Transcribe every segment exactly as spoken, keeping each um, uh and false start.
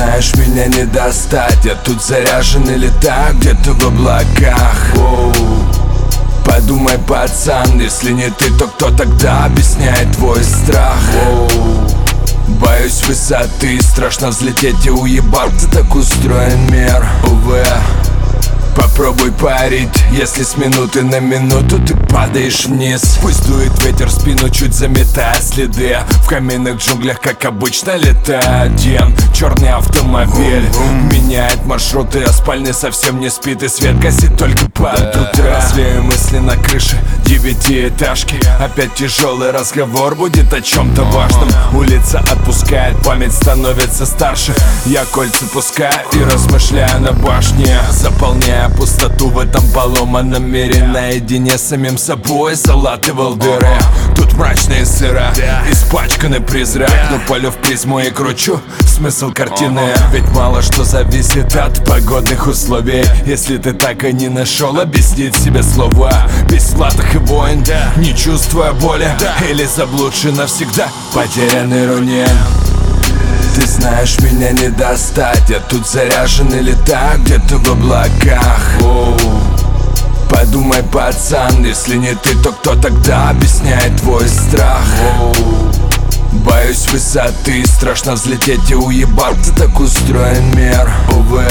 знаешь, меня не достать. Я тут заряжен и летаю где-то в облаках. Воу. Подумай, пацан, если не ты, то кто тогда объясняет твой страх? Воу. Боюсь высоты, страшно взлететь и уебаться, так устроен мир. Увы. Попробуй парить, если с минуты на минуту ты падаешь вниз. Пусть дует ветер в спину, чуть заметая следы. В каменных джунглях, как обычно, летает один черный автомобиль. Меняет маршруты, а спальня совсем не спит. И свет гасит только под утро. Злее мысли на крыше девятиэтажки. Опять тяжелый разговор будет о чем-то важном. Улица отпускает, память становится старше. Я кольца пускаю и размышляю на башне, заполняя пустоту в этом поломанном мире. Наедине с самим собой залатывал дыры. Тут мрачные сыра, испачканный призрак. Но полю в призму и кручу смысл картины. Ведь мало что зависит от погодных условий. Если ты так и не нашел объяснить себе слова. Без сладких и войн, не чувствуя боли. Или заблудший навсегда потерянный рунин. Ты знаешь, меня не достать. Я тут заряжен и летаю где-то в облаках. Воу. Подумай, пацан, если не ты, то кто тогда объясняет твой страх? Воу. Боюсь высоты, страшно взлететь и уебаться, так устроен мир. Увы.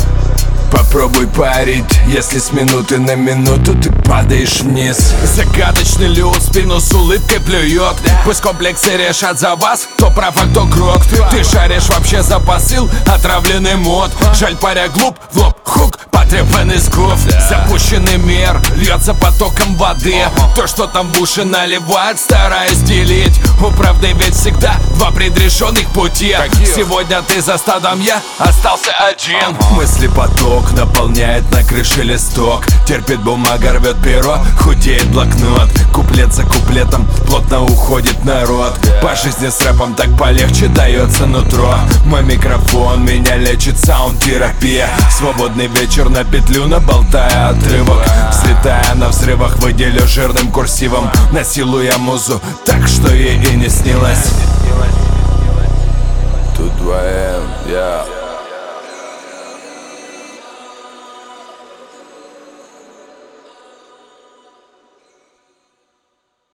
Попробуй парить, если с минуты на минуту ты падаешь вниз. Загадочный люд в спину с улыбкой плюет. Пусть комплексы решат за вас, кто прав, а кто крок. Ты шаришь вообще за посыл, отравленный мод. Жаль, паря глуп, в лоб хук, потрепанный скуф. Запущенный мир льется потоком воды. То, что там в уши наливает, стараясь делить. У правды ведь всегда два предрешенных пути. Сегодня ты за стадом, я остался один. Мысли поток наполняет на крыше листок. Терпит бумага, рвет перо, худеет блокнот. Куплет за куплетом плотно уходит народ. По жизни с рэпом так полегче дается нутро. Мой микрофон, меня лечит саунд-терапия. Свободный вечер на петлю, наболтая отрывок. Взлетая на взрывах, выделю жирным курсивом. Насилуя музу так, что ей и не снилось. Тут два эм, я